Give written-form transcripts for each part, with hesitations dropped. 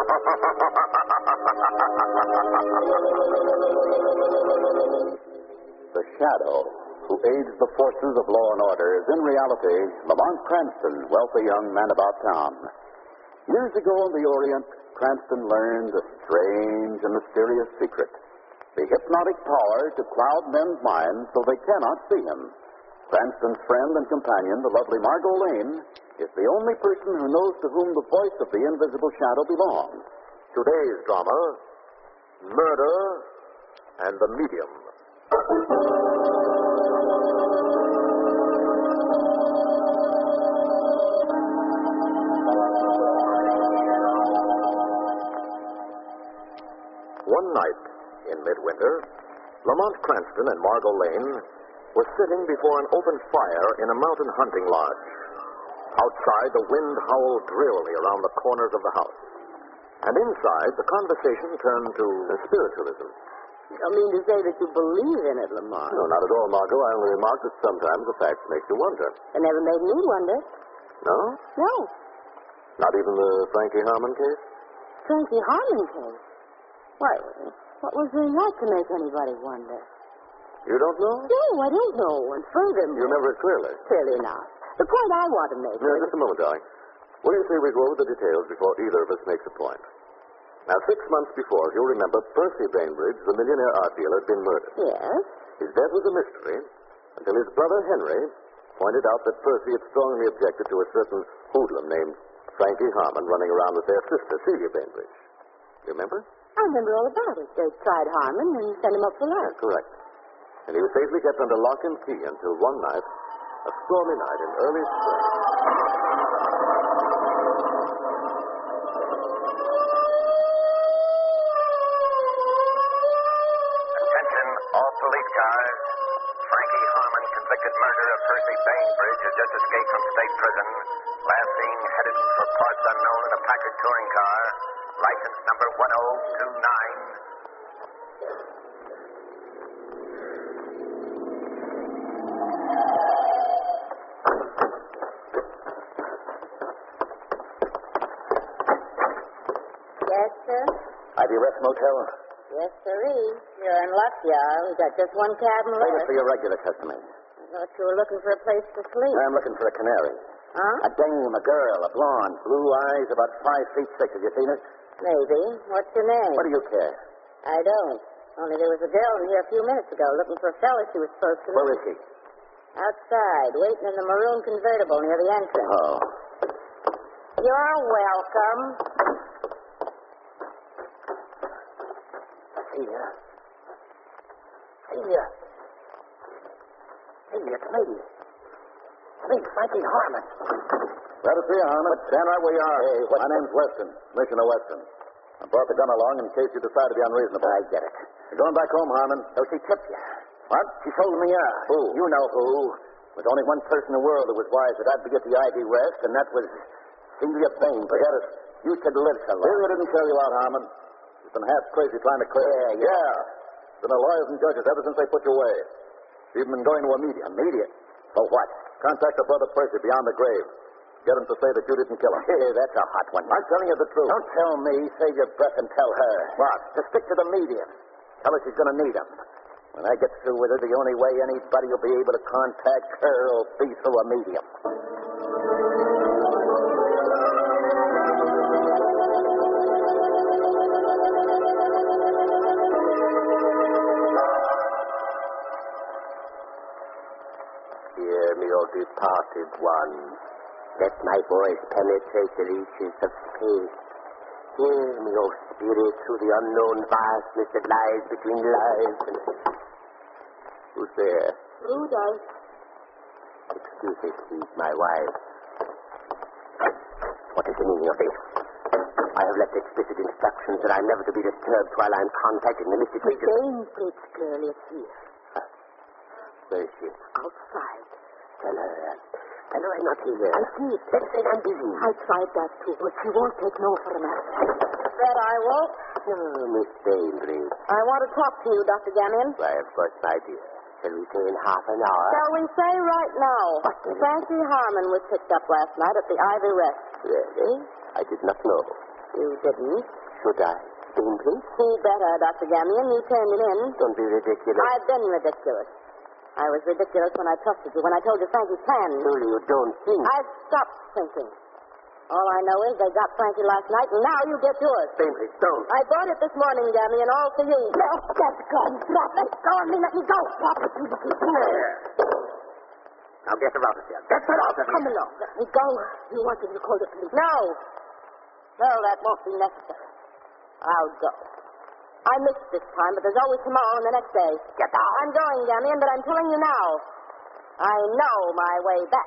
The Shadow, who aids the forces of law and order, is in reality Lamont Cranston, wealthy young man about town. Years ago in the Orient, Cranston learned a strange and mysterious secret. The hypnotic power to cloud men's minds so they cannot see him. Cranston's friend and companion, the lovely Margot Lane, is the only person who knows to whom the voice of the invisible shadow belongs. Today's drama, Murder and the Medium. One night in midwinter, Lamont Cranston and Margot Lane were sitting before an open fire in a mountain hunting lodge. Outside, the wind howled drearily around the corners of the house. And inside, the conversation turned to spiritualism. You don't mean to say that you believe in it, Lamont? No, not at all, Margot. I only remarked that sometimes the facts make you wonder. It never made me wonder. No? No. Not even the Frankie Harmon case? Frankie Harmon case? Why, what was there not to make anybody wonder? You don't know? No, I don't know. And furthermore... You remember it clearly? Clearly not. The point I want to make Now, just a moment, darling. What do you say we go over the details before either of us makes a point? Now, 6 months before, if you'll remember, Percy Bainbridge, the millionaire art dealer, had been murdered. Yes? His death was a mystery until his brother Henry pointed out that Percy had strongly objected to a certain hoodlum named Frankie Harmon running around with their sister, Celia Bainbridge. You remember? I remember all about it. They tried Harmon and sent him up for life. Correct. And he was safely kept under lock and key until one night, a stormy night in early spring. Attention, all police cars. Frankie Harmon, convicted murderer of Percy Bainbridge, has just escaped from state prison. Last seen headed for parts unknown in a Packard touring car. License number 1029. Yes, sir? Ivy Rest Motel? Yes, sirree. You're in luck, y'all. We got just one cabin Wait left. for your regular customers. I thought you were looking for a place to sleep. I'm looking for a canary. Huh? A dame, a girl, a blonde, blue eyes, about 5'6". Have you seen her? Maybe. What's your name? What do you care? I don't. Only there was a girl in here a few minutes ago looking for a fella she was supposed to... Where is she? Outside, waiting in the maroon convertible near the entrance. Oh. You're welcome. Celia. Celia. Celia, it's me. It's me, Frankie Harmon. Glad to see you, Harmon. Stand right where you are. Hey, my name's Weston, Commissioner Weston. I brought the gun along in case you decide to be unreasonable. I get it. You're going back home, Harmon. So she tipped you. What? She sold me out. Who? You know who. There's only one person in the world who was wise that I'd be at the Ivy Rest, and that was Celia Bain. Forget it. You should live so long. Celia didn't sell you out, Harmon. You've been half crazy trying to clear. Yeah. Been a lawyers and judges ever since they put you away. You've been going to a medium. A medium? For what? Contact your brother Percy beyond the grave. Get him to say that you didn't kill him. Hey, that's a hot one. I'm telling you the truth. Don't tell me. Save your breath and tell her. What? To stick to the medium. Tell her she's going to need him. When I get through with her, the only way anybody will be able to contact her will be through a medium. Hear me, O departed one. Let my voice penetrate the reaches of space. Hear me, O spirit, through the unknown vastness that lies between lives and... Who's there? Rudolph. Excuse me, please, my wife. What is the meaning of this? I have left explicit instructions that I'm never to be disturbed while I'm contacting the mystic The region. Bainbridge girl is here. Where is she? Outside. Tell her I'm not here. I did. Let's say I'm busy. I tried that too, but she won't take no for an answer. That I won't. Oh, Miss Bainbridge. I want to talk to you, Dr. Gamion. Why, of course, my dear. Shall we say in half an hour? Shall we say right now? What is it? Frankie Harmon was picked up last night at the Ivy Rest. Really? I did not know. You didn't. Should I? Bainbridge? See better, Dr. Gamion. You turned him in. Don't be ridiculous. I've been ridiculous. I was ridiculous when I trusted you, when I told you Frankie's plan. Surely you don't think. I've stopped thinking. All I know is they got Frankie last night, and now you get yours. Bainbridge, don't. I bought it this morning, Gamion, all for you. No, that's gone. Drop it. Go on me. Let me go. Drop it. Now get her out of here. Get her out of here. Come along. Let me go. You wanted to call the police. No. No, that won't be necessary. I'll go. I missed this time, but there's always tomorrow and the next day. Get out. I'm going, Gamion, but I'm telling you now. I know my way back.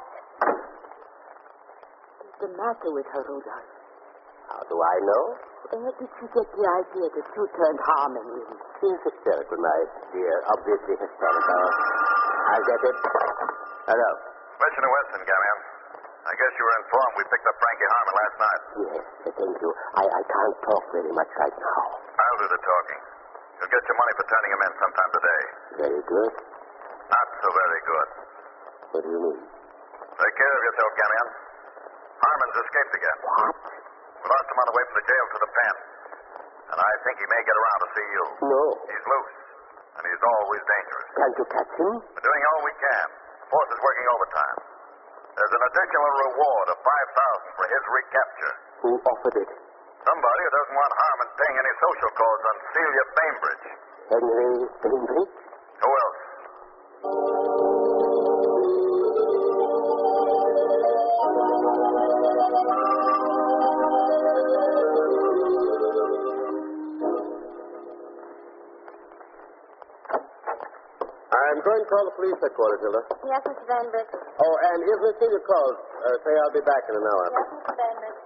What's the matter with her, Rudolph? How do I know? Where did she get the idea that you turned Harmon in? She's hysterical, my dear. Obviously hysterical. I'll get it. Hello. Commissioner Weston, Gamion. I guess you were informed we picked up Frankie Harmon last night. Yes, thank you. I can't talk very much right now. I'll do the talking. You'll get your money for turning him in sometime today. Very good. Not so very good. What do you mean? Take care of yourself, Gamion. Harmon's escaped again. What? We lost him on the way from the jail to the pen. And I think he may get around to see you. No. He's loose. And he's always dangerous. Can't you catch him? We're doing all we can. The force is working overtime. There's an additional reward of $5,000 for his recapture. Who offered it? Somebody who doesn't want Harmon paying any social calls on Celia Bainbridge. Henry Bainbridge? Who else? I'm going to call the police headquarters, Hilda. Yes, Mr. Bainbridge. Oh, and if Miss Celia calls, say I'll be back in an hour. Yes, Mr. Bainbridge.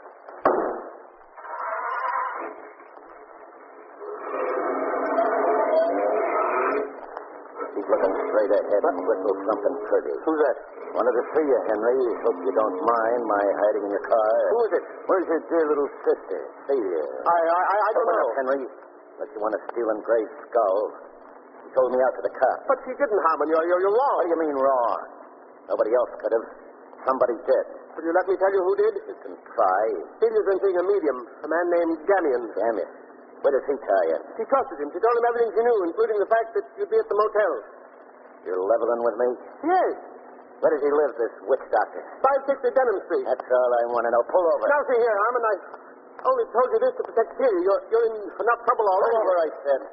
He's looking straight ahead and whistle something pretty. Who's that? Wanted to see you, Henry. Hope you don't mind my hiding in your car. Who is it? Where's your dear little sister, Celia? I don't Open know. up, Henry. But you want to steal Gray's skull. He told me out to the cops. But she didn't, Harmon. You're wrong. What do you mean wrong? Nobody else could have. Somebody did. Will you let me tell you who did? You can try. Celia's been seeing a medium, a man named Gamion. Damn it. Where does he tell you? She trusted him. She told him everything she knew, including the fact that you'd be at the motel. You're leveling with me? Yes. Where does he live, this witch doctor? 560 Denham Street. That's all I want to know. Pull over. Now, see here, Harmon, I only told you this to protect Celia. You're in enough trouble already. Pull over, I said.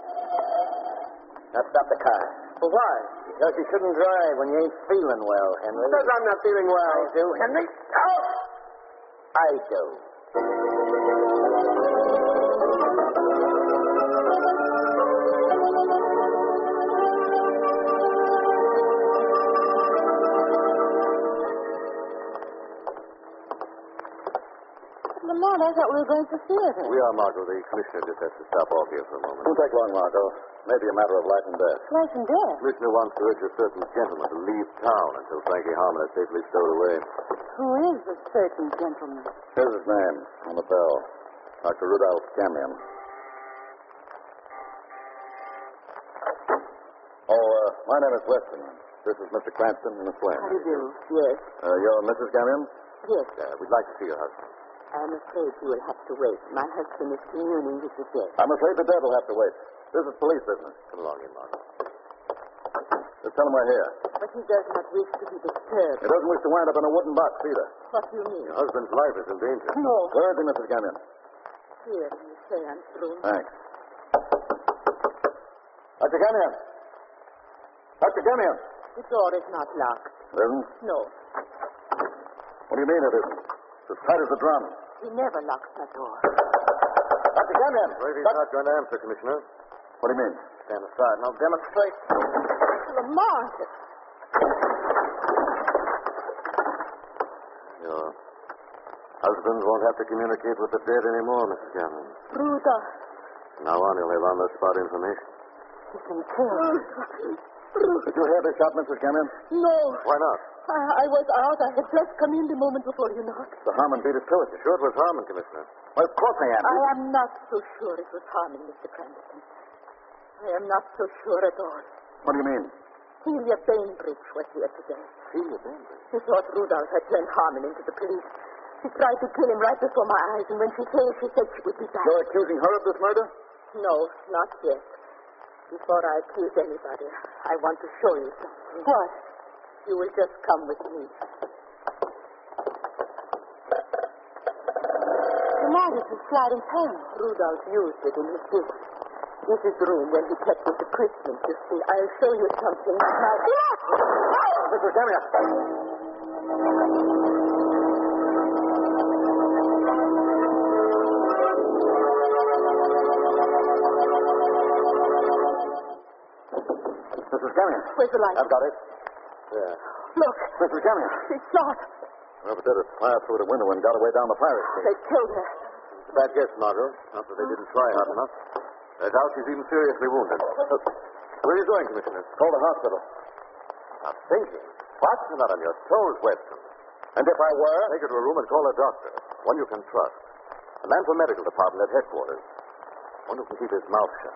Now stop the car. Well, why? Because you shouldn't drive when you ain't feeling well, Henry. Because I'm not feeling well. I do, Henry. Oh! I do. Lamont, I thought we were going to theater. We are, Margot. The commissioner just has to stop off here for a moment. Won't take long, Margot. Maybe a matter of life and death. Life and death. The commissioner wants to urge a certain gentleman to leave town until Frankie Harmon is safely stowed away. Who is this certain gentleman? Here's his name on the bell. Dr. Rudolph Gamion. My name is Weston. This is Mr. Cranston and Miss Flynn. How do you do? Yes. You're Mrs. Gamion? Yes. We'd like to see your husband. I'm afraid you will have to wait. My husband is communing with the dead. I'm afraid the dead will have to wait. This is police business. Come along in, Margot. Just tell him we're here. But he does not wish to be disturbed. He doesn't wish to wind up in a wooden box either. What do you mean? Your husband's life is in danger. No. Where is he, Mrs. Gamion? Here, you say I'm through. Thanks. Dr. Gamion! Dr. Gamion! The door is not locked. It isn't? No. What do you mean it isn't? It's as tight as a drum. He never locks the door. Dr. Gamion! He's not going to answer, Commissioner. What do you mean? Stand aside and I'll demonstrate. Lamont! Your husband won't have to communicate with the dead anymore, Mrs. Gamion. Rudolph. From now on, he'll have on-the-spot information. He can kill. Did you hear the shot, Mrs. Gamion? No. Why not? I was out. I had just come in the moment before you knocked. The Harmon beat us to it. You sure it was Harmon, Commissioner? Well, of course I am. I am not so sure it was Harmon, Mr. Cranston. I am not so sure at all. What do you mean? Celia Bainbridge was here today. Celia Bainbridge? She thought Rudolph had turned Harmon into the police. She tried to kill him right before my eyes, and when she came, she said she would be back. You're accusing her of this murder? No, not yet. Before I accuse anybody, I want to show you something. What? You will just come with me. Lamont, it's a sliding panel. Rudolph used it in his gift. This is the room where he kept it for Christmas, you see. I'll show you something now. Mrs. Gamia. Mrs. Gamia. Where's the light? I've got it. There. Look. Mrs. Gamia. She's shot. Whoever did it fired through the window and got away down the fire escape. They killed her. It's a bad guess, Margot. Not that they didn't try hard enough. I doubt she's even seriously wounded. Where are you going, Commissioner? Call the hospital. Not thinking. What? You're not on your toes, Weston. And if I were? Take her to a room and call a doctor. One you can trust. A man from medical department at headquarters. One who can keep his mouth shut.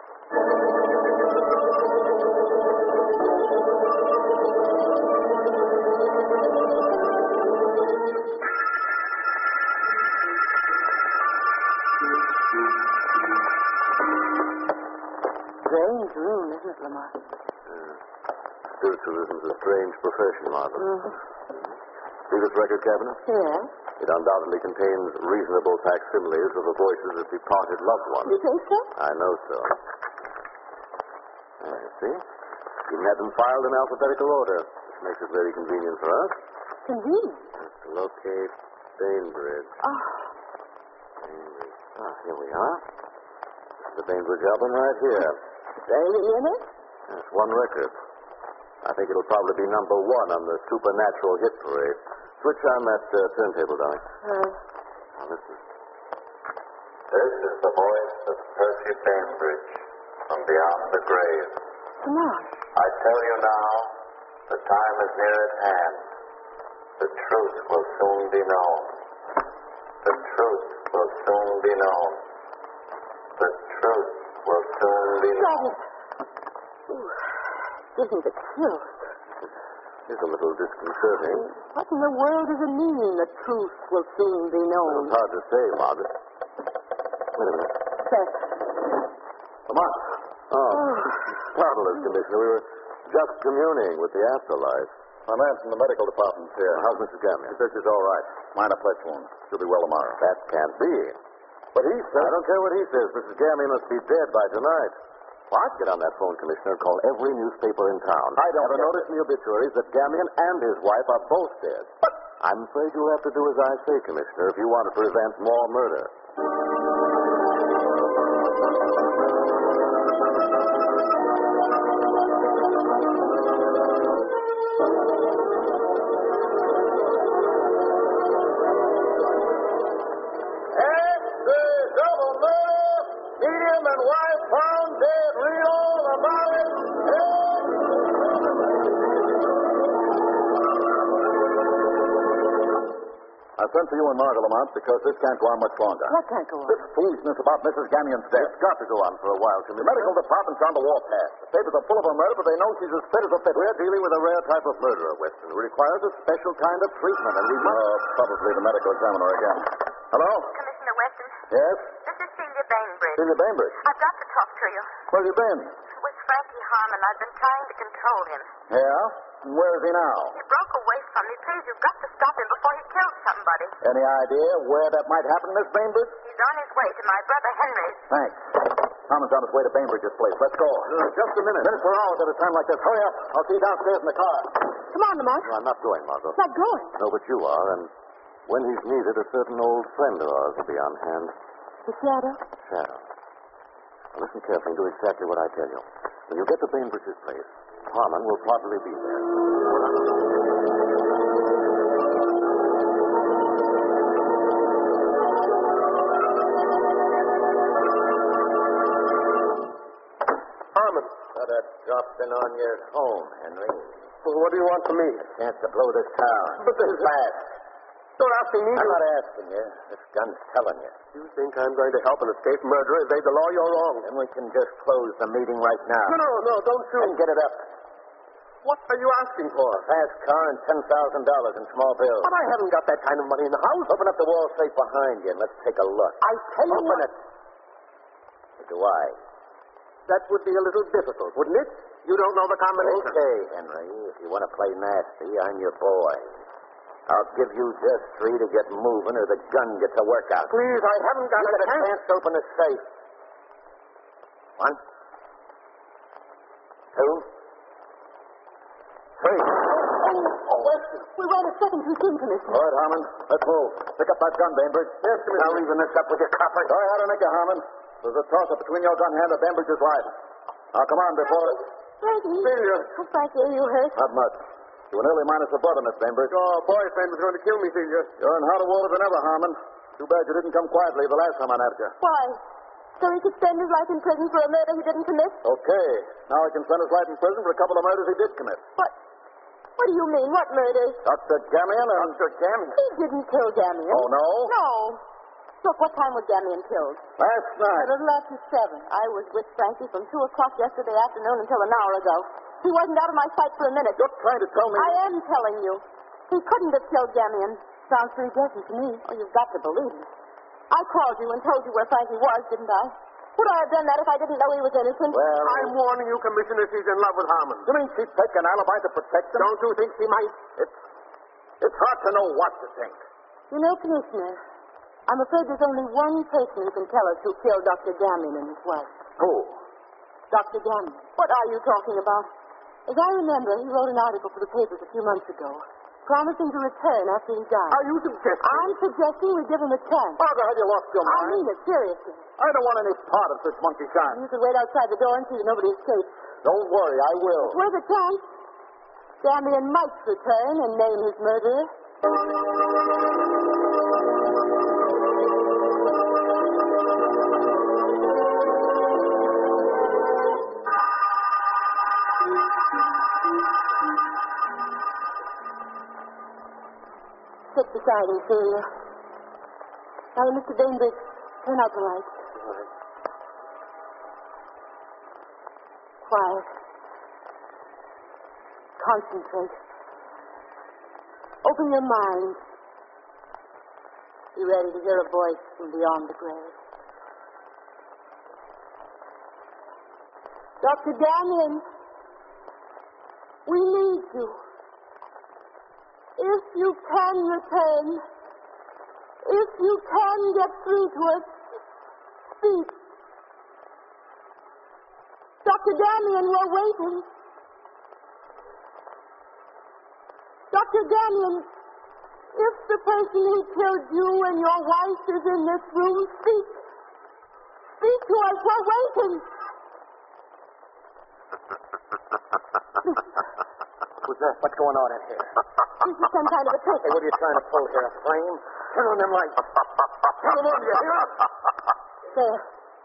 Strange room, isn't it, Lamont? Spiritualism's a strange profession, Margaret. See this record cabinet? Yeah. It undoubtedly contains reasonable facsimiles of the voices of departed loved ones. You think so? I know so. See? Even had them filed in alphabetical order, which makes it very convenient for us. Convenient. Just to locate Bainbridge. Oh. Bainbridge. Here we are. This is the Bainbridge album right here. Is there anything in it? That's one record. I think it'll probably be number one on the Supernatural Hit Parade. Switch on that turntable, darling. Now listen. This is the voice of Percy Bainbridge from beyond the grave. Lamont. I tell you now, the time is near at hand. The truth will soon be known. The truth will soon be known. The truth will soon be known. Isn't it cute? It's a little disconcerting. What in the world does it mean, the truth will soon be known? It's hard to say, Margaret. Wait a minute. Seth. Come on. Startled us, Commissioner. We were just communing with the afterlife. My man from the medical department's here. How's Mrs. Gamia? He says she's all right. Minor flesh wound. She'll be well tomorrow. That can't be. But he says... I don't care what he says. Mrs. Gamia must be dead by tonight. What? Get on that phone, Commissioner, and call every newspaper in town. I don't Have a notice in the obituaries that Gamion and his wife are both dead. But I'm afraid you'll have to do as I say, Commissioner, if you want to prevent more murder. I sent for you and Margot, Lamont, because this can't go on much longer. What can't go on? This foolishness about Mrs. Gamion's death. It's got to go on for a while, The Commissioner. medical department's on the warpath. The papers are full of her murder, but they know she's as fit as a fiddle. We're dealing with a rare type of murderer, Weston, who requires a special kind of treatment, and we must... Probably the medical examiner again. Hello? Commissioner Weston, Yes? this is Celia Bainbridge. Celia Bainbridge. I've got to talk to you. Where have you been? With Frankie Harmon, I've been trying to control him. Yeah? And where is he now? He broke away from me. Please, you've got to stop him before he kills somebody. Any idea where that might happen, Miss Bainbridge? He's on his way to my brother Henry's. Thanks. Harmon's on his way to Bainbridge's place. Let's go. Just a minute. Minutes for hours at a time like this. Hurry up. I'll see you downstairs in the car. Come on, Lamont. No, I'm not going, Margot. Not going. No, but you are, and when he's needed, a certain old friend of ours will be on hand. The shadow? Shadow. Now, listen carefully and do exactly what I tell you. When you get to Bainbridge's place, Harmon will probably be there. Harmon. Thought I'd dropped in on you at home, Henry. Well, what do you want from me? A chance to blow this town. But this fast. Don't ask me. I'm not asking you. This gun's telling you. You think I'm going to help an escaped murderer evade the law? You're wrong. Then we can just close the meeting right now. No, don't shoot. And get it up. What are you asking for? Fast car and $10,000 in small bills. But I haven't got that kind of money in the house. Open up the wall safe behind you and let's take a look. I tell you Open what, it. Or do I? that would be a little difficult, wouldn't it? You don't know the combination. Okay, Henry. If you want to play nasty, I'm your boy. I'll give you just 3 to get moving or the gun gets a workout. Please, I haven't got You a get a chance. chance to open the safe. 1, 2, 3. Weston, we wait a second. Who's in, Commissioner? All right, Harmon. Let's move. Pick up that gun, Bainbridge. Yes, Commissioner. Now leaving this up with your copper. Go ahead and make it, Harmon. There's a toss-up between your gun hand and Bainbridge's life. Now, come on, before... Frankie. Celia. Oh, Frankie, are you hurt? Not much. You were nearly minus a brother, Miss Bainbridge. Your boyfriend was going to kill me, Celia. You're in hotter water than ever, Harmon. Too bad you didn't come quietly the last time I nabbed you. Why? So he could spend his life in prison for a murder he didn't commit? Okay. Now he can spend his life in prison for a couple of murders he did commit. What do you mean? What murders? Dr. Gamion and... Dr. Gamion? He didn't kill Gamion. Oh, no? No. Look, what time was Gamion killed? Last A night. little after 7. I was with Frankie from 2 o'clock yesterday afternoon until an hour ago. He wasn't out of my sight for a minute. You're trying to tell me... I am telling you. He couldn't have killed Gamion. Sounds pretty guessy to me. Oh, you've got to believe me. I called you and told you where Frankie was, didn't I? Would I have done that if I didn't know he was innocent? Well... I'm warning you, Commissioner, she's in love with Harmon. You mean she'd take an alibi to protect him? Don't you think she might? It's hard to know what to think. You know, Commissioner, I'm afraid there's only one person who can tell us who killed Dr. Gamion and his wife. Who? Dr. Gamion. What are you talking about? As I remember, he wrote an article for the papers a few months ago, promising to return after he died. Are you suggesting? I'm suggesting we give him a chance. Father, have you lost your I mind? mean it, seriously. I don't want any part of this monkey shine. You can wait outside the door and see that nobody escapes. Don't worry, I will. It's worth a chance. Gamion might return and name his murderer. Sit beside him, Celia. Now, Mr. Bainbridge, turn out the lights. Quiet. Concentrate. Open your mind. Be ready to hear a voice from beyond the grave. Dr. Gamion, we need you. If you can return, if you can get through to us, speak. Dr. Gamion, we're waiting. Dr. Gamion, if the person who killed you and your wife is in this room, speak. Speak to us. We're waiting. Who's that? What's going on in here? This is some kind of a trick. Hey, what are you trying to pull here? A flame? Turn on them lights. Turn them on, do you hear? There.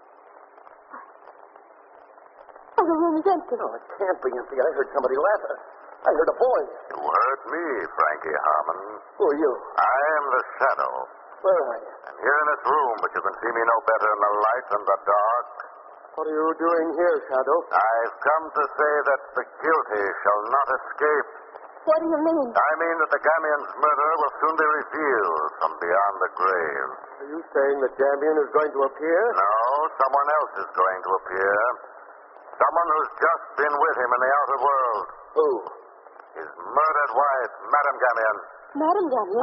Oh, the room is empty. No, it can't be empty. I heard somebody laughing. I heard a voice. You heard me, Frankie Harmon. Who are you? I am the Shadow. Where are you? I'm here in this room, but you can see me no better in the light than the dark. What are you doing here, Shadow? I've come to say that the guilty shall not escape. What do you mean? I mean that the Gamion's murder will soon be revealed from beyond the grave. Are you saying that Gamion is going to appear? No, someone else is going to appear. Someone who's just been with him in the outer world. Who? His murdered wife, Madame Gamion. Madam Gamion?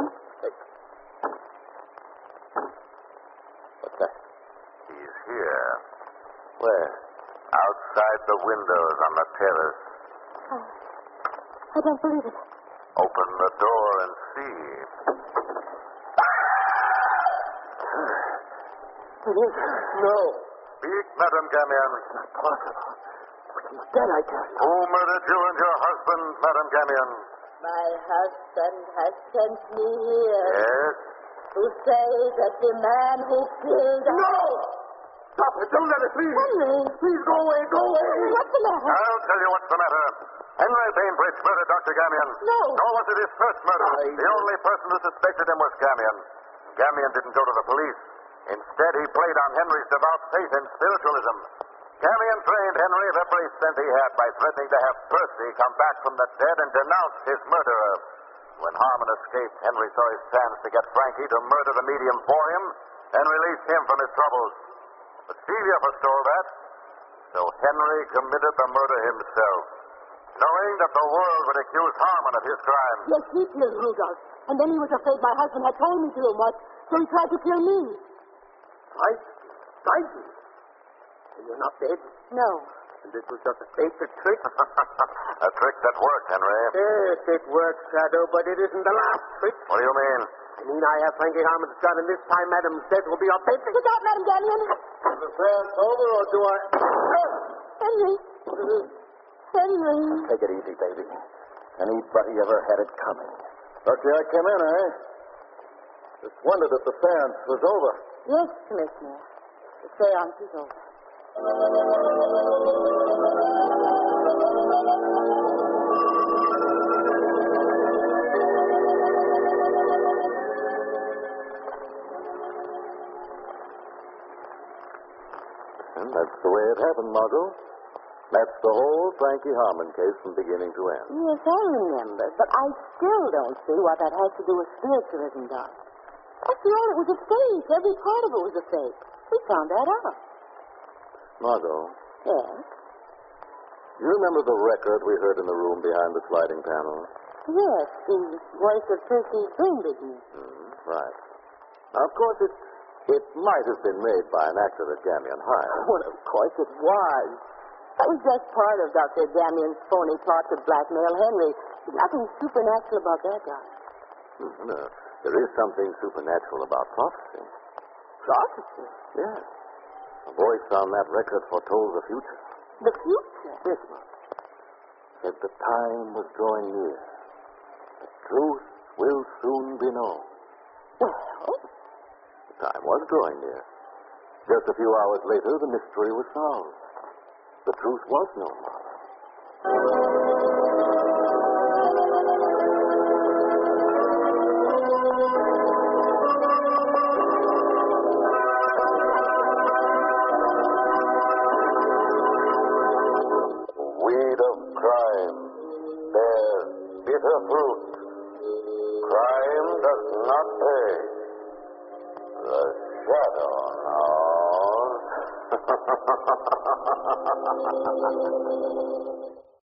What's that? He's here, Where? outside the windows on the terrace. I don't believe it. Open the door and see. It is. No. Speak, Madame Gamion. It's not possible. He's dead, I guess. Who murdered you and your husband, Madame Gamion? My husband has sent me here Yes? to say that the man who killed... No! Stop it. Don't let us leave. Henry! Please go away. Go away. What's the matter? I'll tell you what's the matter. Henry Bainbridge murdered Dr. Gamion. No. Nor was it his first murder. The only person who suspected him was Gamion. Gamion didn't go to the police. Instead, he played on Henry's devout faith in spiritualism. Gamion drained Henry of every cent he had by threatening to have Percy come back from the dead and denounce his murderer. When Harmon escaped, Henry saw his chance to get Frankie to murder the medium for him and release him from his troubles. But Celia forestalled that, so Henry committed the murder himself, knowing that the world would accuse Harmon of his crime. Yes, he killed Rudolph. And then he was afraid my husband had told me too much, so he tried to kill me. Frankie? And you're not dead? No. And this was just a fake trick? A trick that worked, Henry. Yes, it worked, Shadow, but it isn't the last trick. What do you mean? I mean, I have Frankie Harmon's gun, and this time Madame's death will be authentic. Look out, Madame Gamion. Is the seance over, or do I... Henry. Henry. Take it easy, baby. Anybody ever had it coming? Lucky I came in, eh? Just wondered if the seance was over. Yes, Commissioner. The seance is over. And that's the way it happened, Margot. That's the whole Frankie Harmon case from beginning to end. Yes, I remember, but I still don't see what that has to do with spiritualism, Doc. After all, it was a fake. Every part of it was a fake. We found that out. Margot, Yes? you remember the record we heard in the room behind the sliding panel? Yes, the voice of Percy Greenberg. Right. Now, of course, it might have been made by an actor that Gamion hired. Well, of course it was. That was just part of Dr. Gamion's phony plot to blackmail Henry. There's nothing supernatural about that, Doc. No, there is something supernatural about prophecy. Prophecy? Yes. A voice on that record foretold the future. The future? This much. Said the time was drawing near. The truth will soon be known. Well, The time was drawing near. Just a few hours later, the mystery was solved. The truth was known, Martha.